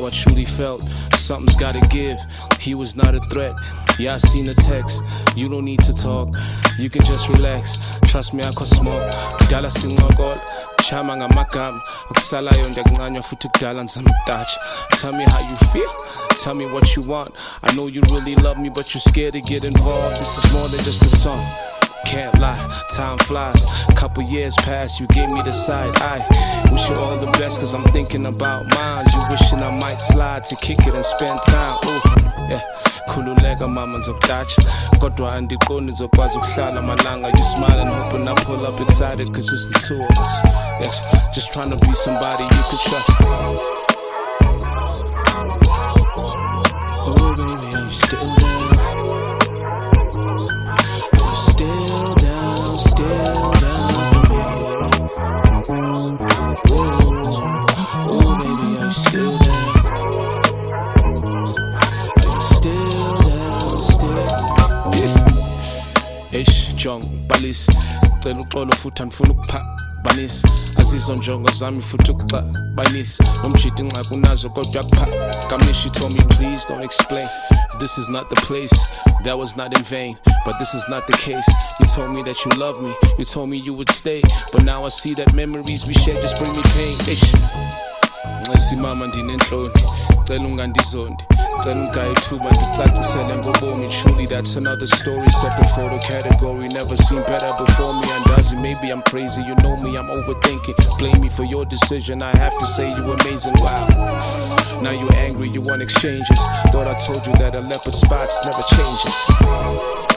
how I truly felt. Something's gotta give, he was not a threat. Yeah, I seen the text, you don't need to talk, you can just relax. Trust me, I cause smoke. Dala singokol, chama ngamagama. Ukusalayo ndiyakuncanywa futhi kudala nzama ukutacha. Tell me how you feel, tell me what you want. I know you really love me, but you're scared to get involved. This is more than just a song. Can't lie, time flies. Couple years pass, you gave me the side eye. Wish you all the best, cause I'm thinking about mine. You wishing I might slide to kick it and spend time. Ooh, yeah. Khululeka mama ngizokutacha kodwa andiqondi ngizokwazi ukuhlala malanga. You smiling, hoping I pull up excited, cause it's the two of us. Yes, just trying to be somebody you could trust. Oh baby, are you still there? Still down for me. Oh baby, are you still there? Are you still down, yeah. Ish, Jong, Balis, cela uxolo futhi andifuna ukuphabanisa. Azizwa njongo zami futhi ukuxabanisa. Nomjidi ingxaki unazo kodwa kuphakamisha. You told me please don't explain, this is not the place. That was not in vain, but this is not the case. You told me that you love me, you told me you would stay, but now I see that memories we shared just bring me pain. Ish, ngesi mama ndinenhloni, cela ungandizondi, cela ungayithuba ndicacisele ngobomi. Truly that's another story, separate photo category. Never seen better before me, andazi maybe I'm crazy. You know me, I'm overthinking. Blame me for your decision, I have to say you amazing. Wow, now you're angry, you want exchanges. Thought I told you that a leopard spots never changes.